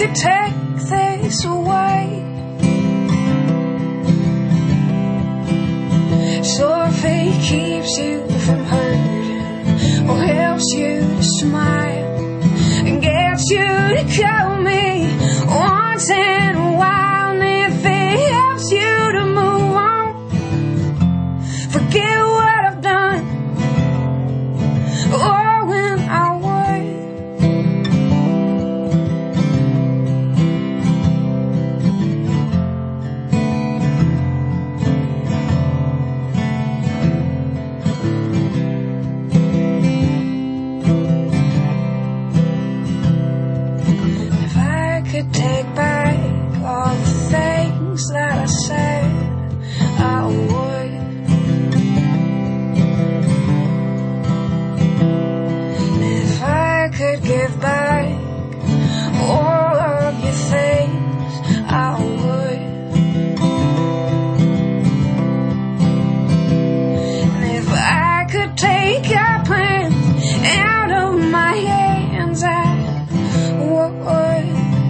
could take this away. So if he keeps you from hurting or helps you to smile and gets you to call me once in a while, and if it helps you to move on, forget what I've done, or when I would. If I could take back all the things that I said, I would. If I could give back all of your things, I would. And if I could take your plans out of my hands, I would.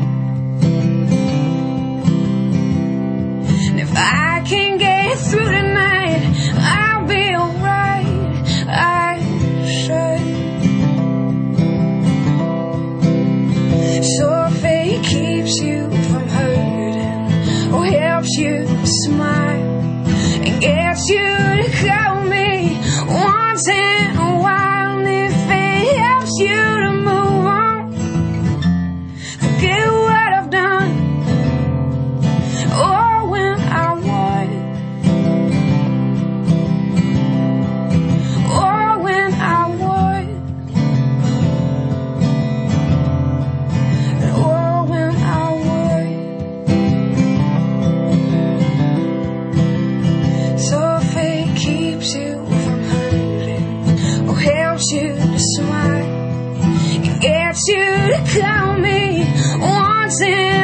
And if I can get through tonight, I'll be alright. I should. So if it keeps you from hurting or helps you to smile and gets you to call me once in a while, and if it helps you to move on, forget what I've done, or when I would, or when I would, or when I would. So if it keeps you from hurting or helps you to smile and gets you to call me once in